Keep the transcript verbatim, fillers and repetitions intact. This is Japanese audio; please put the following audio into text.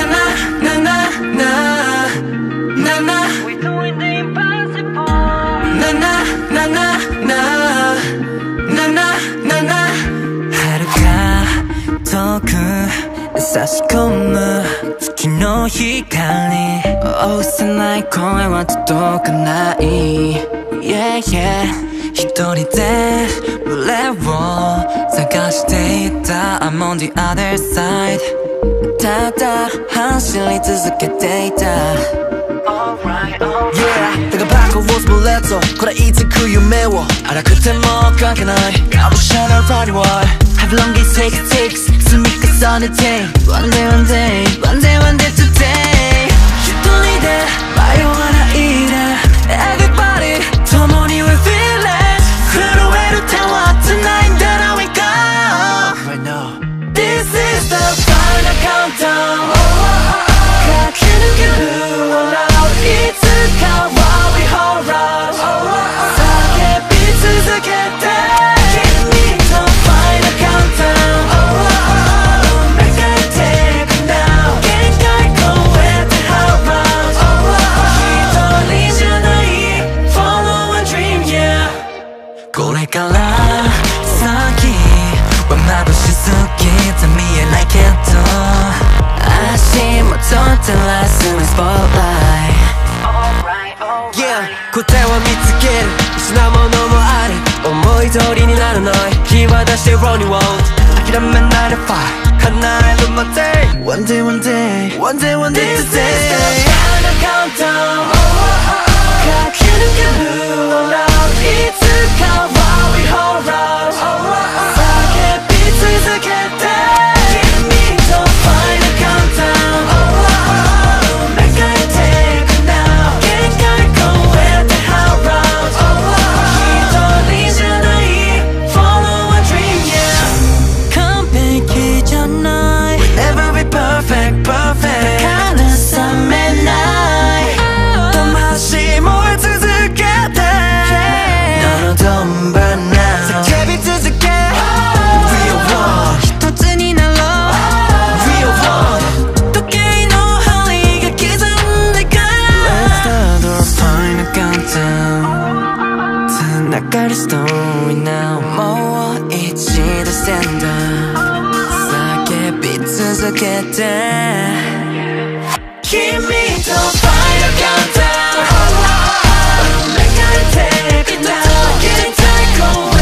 na na na na na. We're doing the impossible. Na na na na na na na na na.遥か遠く差し込む月の光、幼い声は届かない。Yeah yeah。一人で胸を探していた I'm on the other side。 ただ走り続けていた。 Yeah だがバカを潰れとこれいつく夢を荒くても関係ないがむしゃら Body Why How long it takes takes 積み重ねて One day one day One day one day today 一人で迷わないで Everybody 共に We feel it震える手はtonight that we go Right now This is the final countdown 駆け抜ける笑ういつかは We hold on 叫び続けて君と final countdown Make it take now 限界超えて How round 一人じゃない Follow a dream yeah これから先は眩しすぎて見えないけど足元照らす Spotlight Yeah 答えは見つける失うものもある思い通りにならない気は出して Rolling World 諦めないで Fight 叶えるまで One day one day One day one day This is the final countdown 駆け抜ける笑ういつかは We hold on 叫び続けて君と Final countdown Make it take now 限界超えて How round 一人じゃない Follow a dream yeah 完璧じゃない We'll never be perfect perfect だから冷めない魂燃え続けて No no don't burn now 叫び続け Real one 一つになろう Real one 時計の針が刻んでく Let's start our final countdown 繋がるストーリー now もう一度スタンド叫び続けて君と Final countdown Make it take now 限界超え